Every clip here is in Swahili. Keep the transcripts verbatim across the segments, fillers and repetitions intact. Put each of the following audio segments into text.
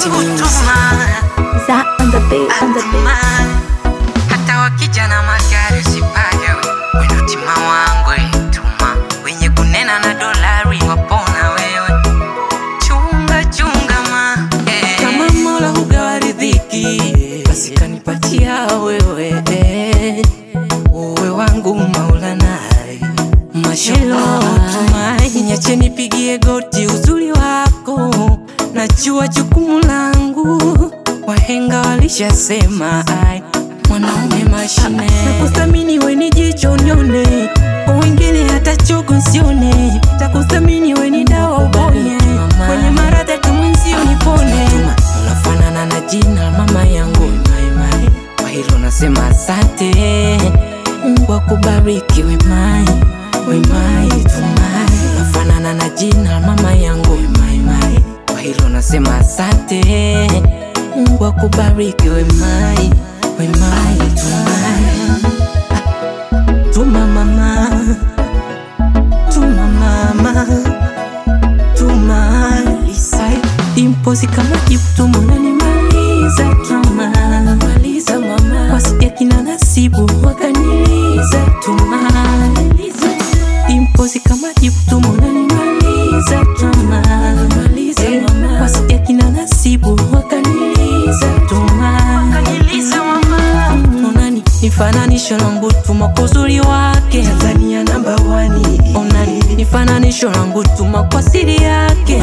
Za on the beat, on the beat. Hata wakija na magari sipaga we wendo tima wangu tuma wenye kunena na dolari wapona wewe chunga chunga ma eh. Kama Mola hugawa riziki basi kanipatia wewe eh. Uwe wangu Maulana Mashallah tumai nyache nipigie goti uzuri wako najua jukumu langu wahenga walishasema ai mwanaume mashine nakuthamini we ni jicho nione kwa wengine hata chogo sione takuthamini we ni dawa ubonye kwenye maradhi hata mwenzio nipone unafanana na jina mama yangu mai kwa hilo nasema asante Mungu akubariki we mai we mai tumai unafanana na jina mama yangu mai mai kwa hilo nasema asante Mungu akubariki we mai we mai tumai tuma mama tuma mama tuma lisai imposi kama kiputumu nanimaliza tuma maliza mama wasikia kina nasibu wakaniliza tuma imposi kama kiputumu nanimaliza tuma maliza mama wasikia kina nasibu wakaniliza tuma wakaniliza mama onani nifananisho langu tuma kwa uzuri wake Tanzania number one onani nifananisho langu tuma kwa siri yake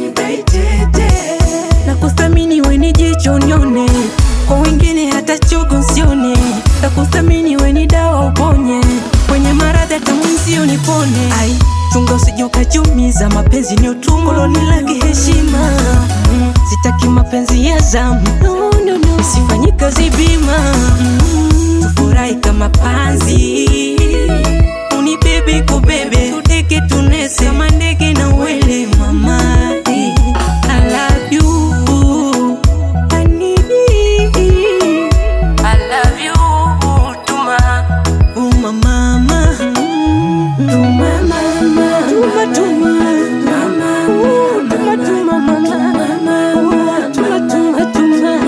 na kuthamini we ni jicho nione kwa wengine hata chogo sione na kuthamini we ni dawa uponye kwenye maradhi hata mwenzio nipone ai chunga usije ukajumiza mapenzi ni utumwa lolilaki heshima mm. Sitaki mapenzi ya zamu no, no, no. Isifanyi kazi bima mm. Tufurahi kama panzi unibebe kubebe tudeke tunese kama ndege na uwele mama I love you I need you I love you tuma uma mama tuma mama tuma tuma mama tuma tuma mama tuma tuma tuma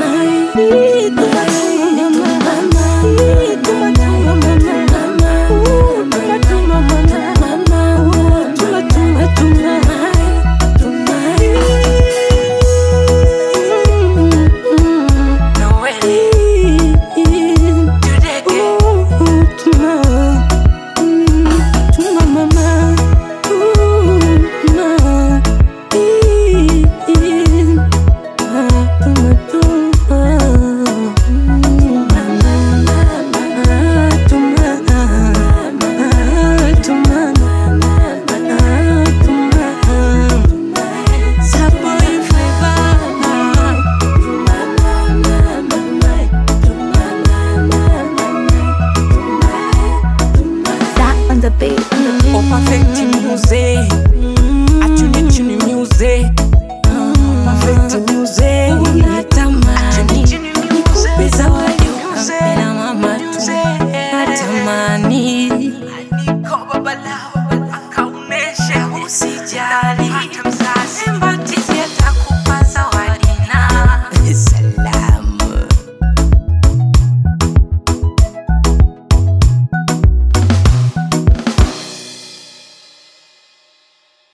The beat, on the beat. Oh perfect music atune tune music perfect music natamani nikupe zawadi na mama tu natamani niko baba lao akaonesha usijali